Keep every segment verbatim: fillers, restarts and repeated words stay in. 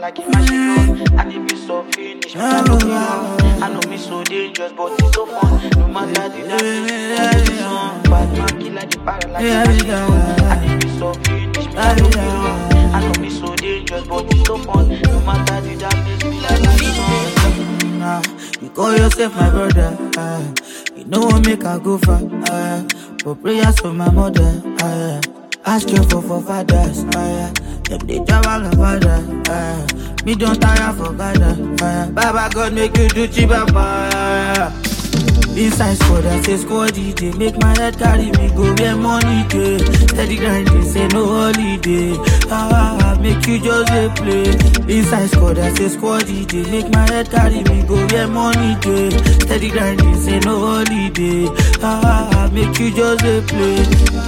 like a machine gun. And if it's so finished, I know me wrong. I know me so dangerous, but it's so fun. No matter the darkness, it's on. Bad man kill like the para like a machine gun. And if it's so finished, I know me wrong. I know me so dangerous, but it's so fun. No matter the darkness, me like a nah, you call yourself my brother. Uh, you know what make I go far. Uh, for prayers for my mother. Uh, ask you for for fathers. Uh, them they travel my father. Uh, me don't tire for God. Uh, Baba God make you do chibaba. Uh, Inside squad, I say squaddy, they make my head carry me go where money day. Steady grinding, say no holiday. Ah, make you just a play. Inside squad, I say squaddy, they make my head carry me go where money day. Steady grinding, say no holiday. Ah, make you just a play.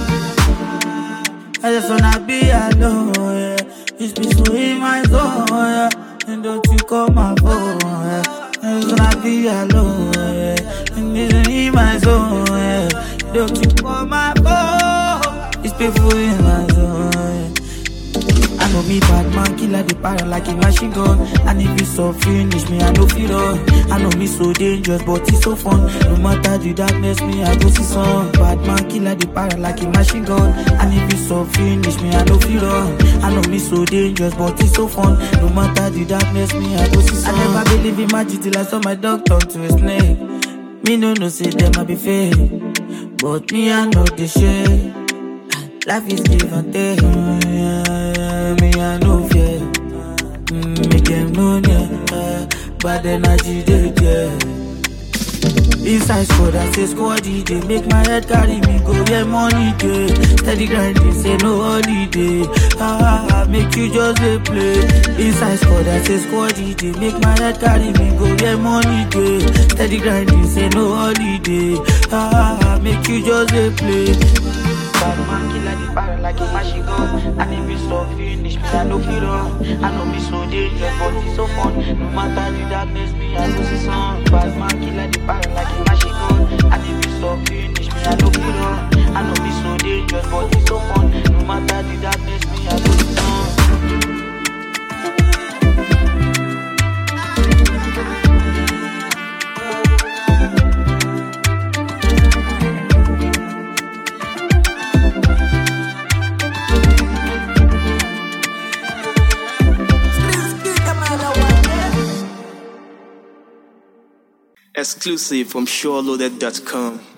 I just wanna be alone, yeah. It's peaceful in my zone, yeah. And don't you call my phone, yeah. I just wanna be alone, yeah. And it's in my zone, yeah. Don't you call my phone. It's painful in my zone, yeah. I know me bad man, killer the para like a machine gun. And if it's so finish me, I know feel run. I know me so dangerous, but it's so fun. No matter the darkness, me I go see sun. Bad man, killer the para like a machine gun. And if it's so finish me, I know feel run. I know me so dangerous, but it's so fun. No matter the darkness, me I go see sun. I never believe in magic till I saw my dog turn to a snake. Me no no say them I be fake, but me I know the shit. Life is give and take. Mm, me I no fear. Mm, make them know yeah. Bad energy they yeah. Inside squad, I say squaddy, they make my head carry me go where money day. Steady grinding, say no holiday. Ah, make you just a play. Inside squad, I say squaddy, they make my head carry me go where money day. Steady grinding, say no holiday. Ah, make you just a play. Bad man kill like the para like a machine gun. And if it's so finished, me I know feel wrong. I know me so dangerous, but it's so fun. No matter the darkness, me I go see sun. Bad man kill like the para like a machine gun. And if it's so finished, me I know feel wrong. I know me so dangerous, but it's so fun. No matter the darkness, me I go see sun. Exclusive from SureLoaded dot com.